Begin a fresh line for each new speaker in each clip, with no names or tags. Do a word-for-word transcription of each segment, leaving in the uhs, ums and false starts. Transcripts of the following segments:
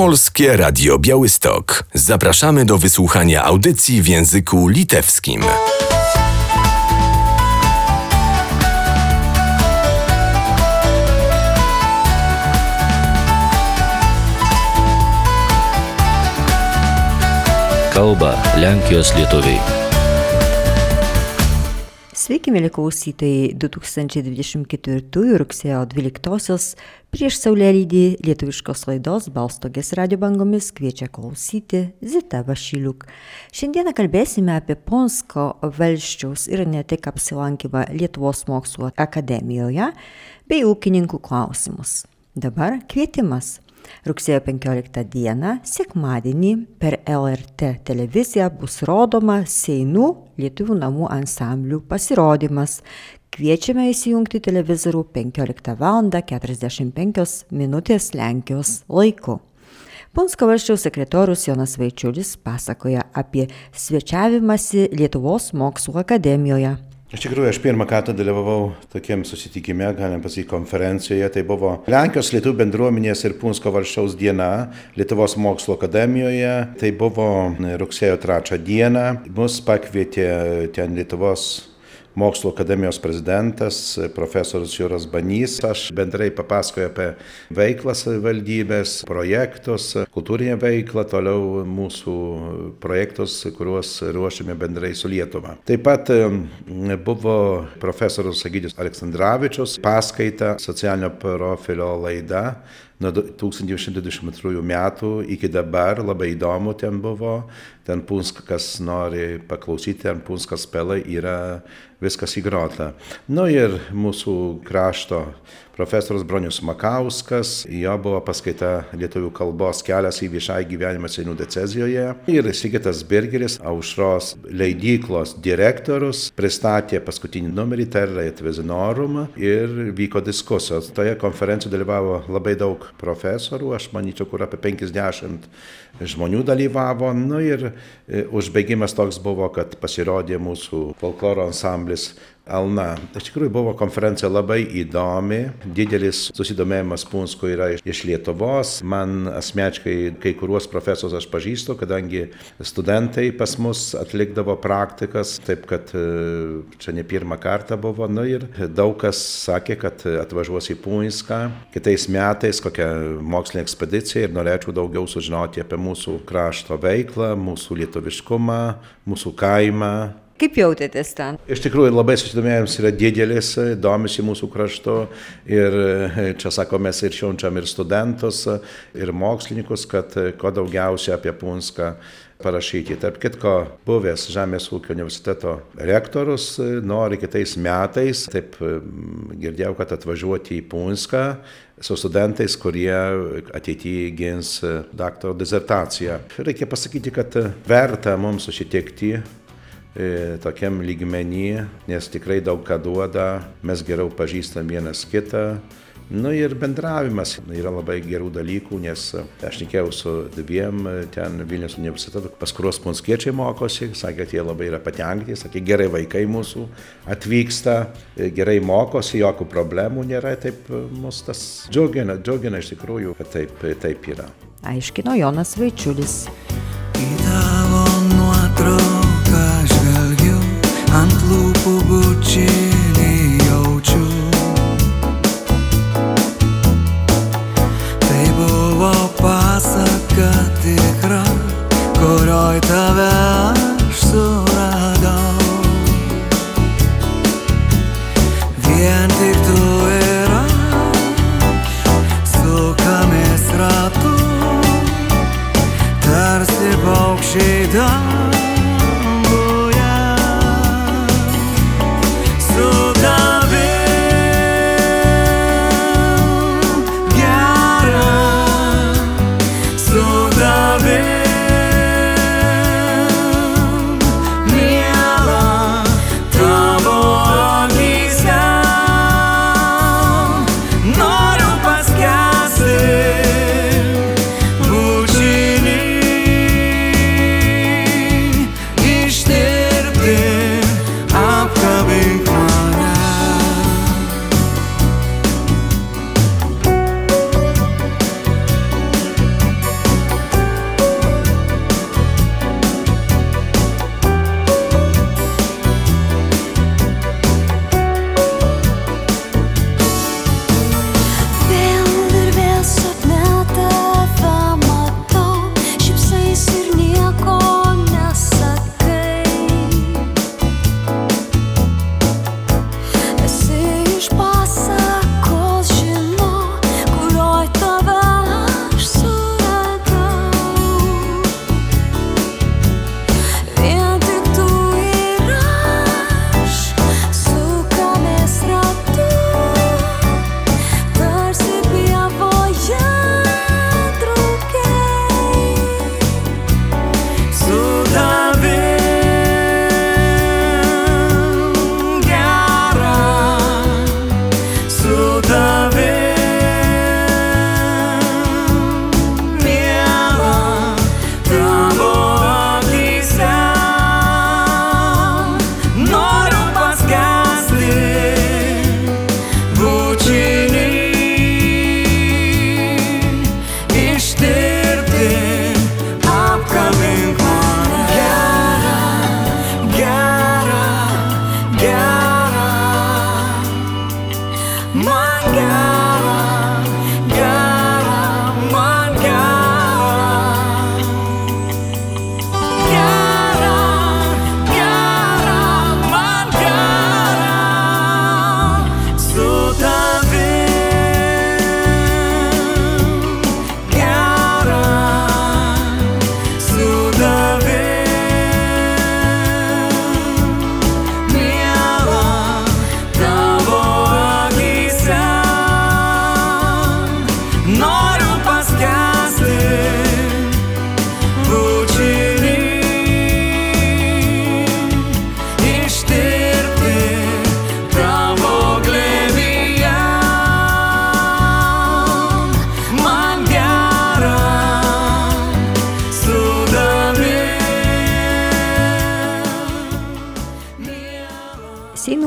Polskie Radio Białystok. Zapraszamy do wysłuchania audycji w języku litewskim.
Kalba Lenkijos lietuviai.
Sveiki, mėly klausytojai, du tūkstančiai dvidešimt ketvirtųjų rugsėjo dvyliktosios prieš saulėlydį lietuviškos laidos Balstogės radio bangomis kviečia klausyti Zita Vašiliuk. Šiandieną kalbėsime apie Punsko valsčiaus ir ne tik apsilankymą Lietuvos mokslo akademijoje bei ūkininkų klausimus. Dabar kvietimas. Rugsėjo penkioliktą dieną, sekmadienį, per L R T televiziją bus rodoma Seinų lietuvių namų ansamblių pasirodymas. Kviečiame įsijungti televizorių penkioliktą valandą keturiasdešimt penkios minutės Lenkijos laiku. Punsko valsčiaus sekretorius Jonas Vaičiulis pasakoja apie svečiavimąsi Lietuvos mokslo akademijoje.
Iš tikrųjų, aš pirmą kartą dalyvavau tokiam susitikime, galim pasakyti, konferencijoje. Tai buvo Lenkijos lietuvių bendruomenės ir Punsko valsčiaus diena Lietuvos mokslo akademijoje. Tai buvo rugsėjo trečią dieną. Mus pakvietė ten Lietuvos mokslo akademijos prezidentas, profesorius Juras Banys. Aš bendrai papasakoju apie veiklą savivaldybės, projektus, kultūrinę veiklą, toliau mūsų projektus, kuriuos ruošiame bendrai su Lietuva. Taip pat buvo profesorius Egidijus Aleksandravičius, paskaita socialinio profilio laida. Nuo tūkstantis devyni šimtai dvidešimt antrųjų metų iki dabar labai įdomu ten buvo. Ten Punskas nori paklausyti, ten Punskas spėlai yra viskas įgrota. Nu ir mūsų krašto profesorius Bronius Makauskas, jo buvo paskaita lietuvių kalbos kelias į viešąjį gyvenimą Seinų diecezijoje. Ir Sigitas Birgeris, Aušros leidyklos direktorius, pristatė paskutinį numerį Terra et Vezinorum ir vyko diskusijos. Toje konferencijoje dalyvavo labai daug profesorių, aš manyčiau, kur apie penkiasdešimt žmonių dalyvavo. Nu ir užbaigimas toks buvo, kad pasirodė mūsų folkloro ansamblis Alna. Iš tikrųjų buvo konferencija labai įdomi, didelis susidomėjimas Punsko yra iš Lietuvos. Man asmeniškai kai kuriuos profesorius aš pažįstu, kadangi studentai pas mus atlikdavo praktikas, taip kad čia ne pirmą kartą buvo. Nu ir daug kas sakė, kad atvažiuos į Punską kitais metais kokią mokslinę ekspediciją ir norėčiau daugiau sužinoti apie mūsų krašto veiklą, mūsų lietuviškumą, mūsų kaimą.
Kaip jautėtės ten?
Iš tikrųjų labai susidomėjimas yra didelis, domisi mūsų kraštu ir čia sako, mes ir siunčiam ir studentus, ir mokslininkus, kad kuo daugiausia apie Punską parašyti. Tarp kitko, buvęs Žemės ūkio universiteto rektorius nori kitais metais, taip girdėjau, kad atvažiuoti į Punską su studentais, kurie ateityje gins daktaro disertaciją. Reikia pasakyti, kad verta mums susitikti tokiam lygmenį, nes tikrai daug ką duoda, mes geriau pažįstam vienas kitą. Nu ir bendravimas yra labai gerų dalykų, nes aš šnekėjau su dviem ten Vilniaus universitetu, pas kuriuos punskiečiai mokosi, sakė, kad jie labai yra patenkinti, sakė, gerai vaikai mūsų atvyksta, gerai mokosi, jokių problemų nėra, taip mus tas džiugina, džiugina iš tikrųjų, kad taip, taip yra.
Aiškino Jonas Vaičiulis.
Į tavo nuotrauką žvelgiu, ant lūpų bučinį jaučiu. Tai buvo pasaka tikra, kurioj tave aš suradau. Vien tik tu ir aš sukamės ratu, tarsi paukščiai danguje. Su tavim gera, su tavim miela, tavo akyse noriu paskęsti bučiny.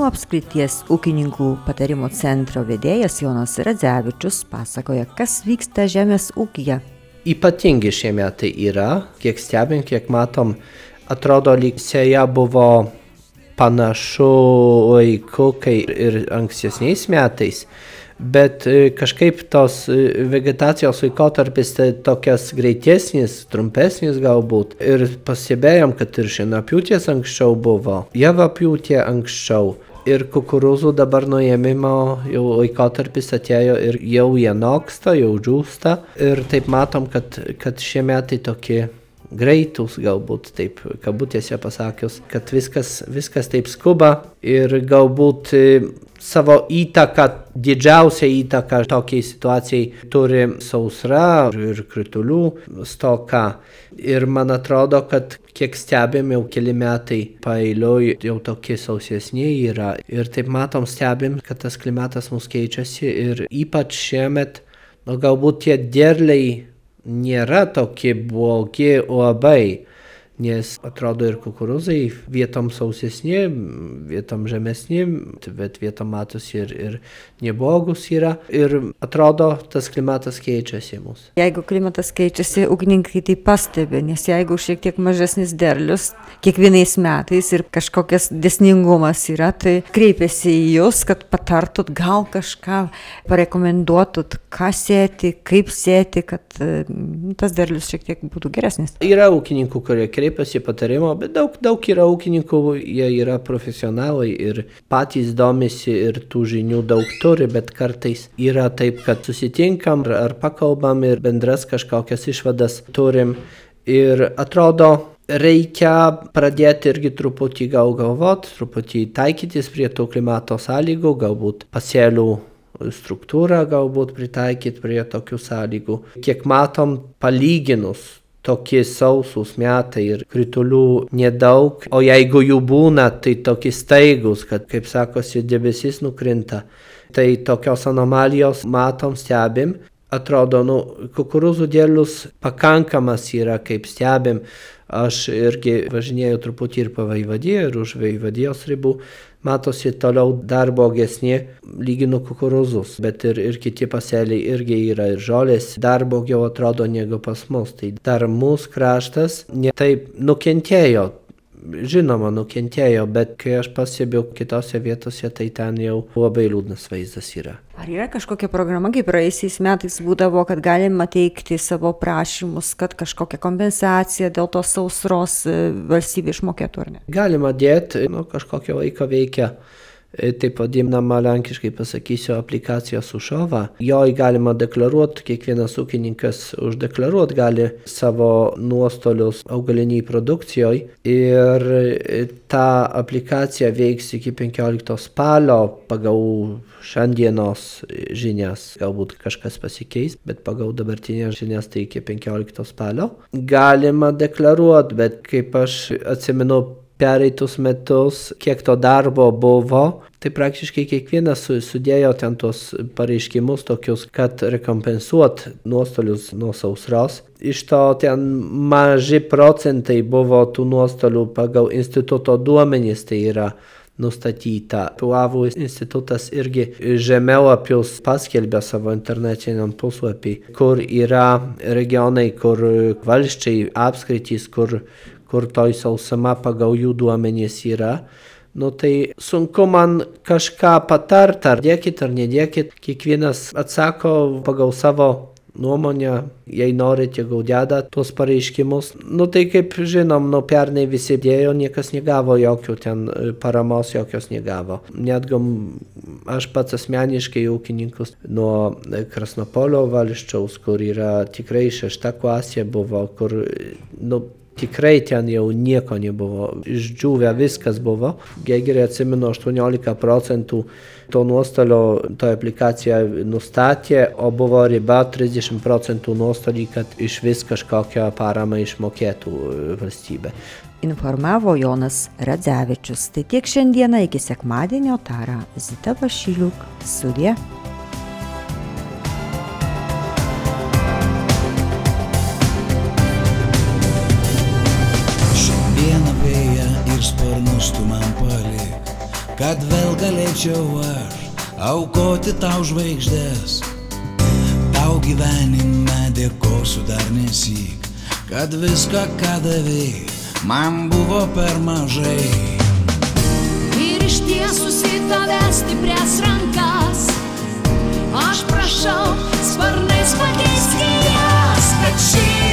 Prienų apskrities ūkininkų patarimo centro vedėjas Jonas Radzevičius pasakoja, kas vyksta žemės ūkyje.
Ypatingi šie metai yra, kiek stebim, kiek matom, atrodo lyg sėja buvo panašu laiku, kai ir ankstesniais metais, bet kažkaip tos vegetacijos laikotarpis tai tokias greitesnis, trumpesnis galbūt. Ir pastebėjom, kad ir šienapjūtės anksčiau buvo, javapjūtė anksčiau. Ir kukurūzų dabar nuėmimo jau laikotarpis atėjo ir jau jie noksta, jau džiūsta. Ir taip matom, kad, kad šie metai tokie greitus galbūt, taip kabutėse pasakius, kad viskas, viskas taip skuba ir galbūt savo įtaką, didžiausią įtaką tokiai situacijai turi sausra ir kritulių stoka. Ir man atrodo, kad kiek stebim jau keli metai paeiliui jau tokie sausesni yra. Ir taip matom, stebim, kad tas klimatas mus keičiasi ir ypač šiemet, nu, galbūt tie derliai nėra tokie blogi labai, nes atrodo ir kukurūzai vietom sausesni, vietom žemesni, bet vietom matosi ir, ir neblogus yra. Ir atrodo, tas klimatas keičiasi mūsų.
Jeigu klimatas keičiasi, ūkininkai tai pastebi, nes jeigu šiek tiek mažesnis derlius kiekvienais metais ir kažkokias dėsningumas yra, tai kreipiasi į jūs, kad patartut, gal kažką parekomenduotut, ką sėti, kaip sėti, kad tas derlius šiek tiek būtų geresnis.
Yra ūkininkų, kurie kreipiasi patarimo, bet daug, daug yra ūkininkų, jie yra profesionalai ir patys domisi ir tų žinių daug turi, bet kartais yra taip, kad susitinkam ar pakalbam ir bendras kažkokias išvadas turim. Ir atrodo, reikia pradėti irgi truputį gal galvot, truputį taikytis prie tų klimato sąlygų, galbūt pasėlių struktūrą galbūt pritaikyti prie tokių sąlygų. Kiek matom, palyginus tokie sausus metai ir kritulių nedaug, o jeigu jų būna, tai tokie staigus, kad, kaip sakosi, debesis nukrinta. Tai tokios anomalijos matom, stebim. Atrodo, nu, kukurūzų derlius pakankamas yra, kaip stebim. Aš irgi važinėjau truputį ir po Vaivadiją, ir už Vaivadijos ribų. Matosi toliau dar blogesni, lyginu kukurūzus, bet ir, ir kiti pasėliai irgi yra ir žolės, dar blogiau atrodo negu pas mus. Tai dar mūsų kraštas ne taip nukentėjo, žinoma nukentėjo, bet kai aš pasibėjau kitose vietose, tai ten jau labai liūdnas vaizdas yra.
Ar yra kažkokia programa, kaip praėjusiais metais būdavo, kad galima teikti savo prašymus, kad kažkokia kompensacija dėl tos sausros valstybė išmokėtų, ar ne?
Galima dėti, nu, kažkokio laiko veikia. Taip vadinama, lenkiškai pasakysiu, aplikacija Sušova. Joj galima deklaruoti, kiekvienas ūkininkas uždeklaruoti gali savo nuostolius augaliniai produkcijoje. Ir ta aplikacija veiks iki penkioliktos spalio pagal šiandienos žinias. Galbūt kažkas pasikeis, bet pagal dabartinės žinias tai iki penkioliktos spalio. Galima deklaruoti, bet kaip aš atsimenu, pereitus metus, kiek to darbo buvo, tai praktiškai kiekvienas sudėjo ten tos pareiškimus tokius, kad rekompensuot nuostolius nuo sausros. Iš to ten maži procentai buvo tų nuostolių pagal instituto duomenys, tai yra nustatyta. Pulavų institutas irgi žemėlapius paskelbė savo internetiniam puslapį, kur yra regionai, kur valsčiai, apskritys, kur kur toj sausuma pagal jų duomenys yra. Nu tai sunku man kažką patart, ar dėkit, ar nedėkit. Kiekvienas atsako pagal savo nuomonę, jei norit, jeigu deda tuos pareiškimus. Nu tai kaip žinom, nuo pernai visi dėjo, niekas negavo jokių ten paramos, jokios negavo. Netgi aš pats asmeniškai ūkininkus nuo Krasnopolio valsčiaus, kur yra tikrai šešta klasė buvo, kur, nu, tikrai ten jau nieko nebuvo, išdžiūvę viskas buvo. Jei gerai atsimenu, aštuoniolika procentų to nuostolio to aplikacija nustatė, o buvo riba trisdešimt procentų nuostolį, kad iš vis kažkokią paramą išmokėtų valstybė.
Informavo Jonas Radzevičius. Tai tiek šiandieną, iki sekmadienio tara Zita Vašiliuk. Sudie.
Sparnus tu man palik, kad vėl galėčiau aš aukoti tau žvaigždės. Tau gyvenime dėkosiu dar nesyk, kad viską, ką davei, man buvo per mažai.
Ir ištiesusi tavęs stiprias rankas, aš prašau sparnais pakeisk jas, kad ši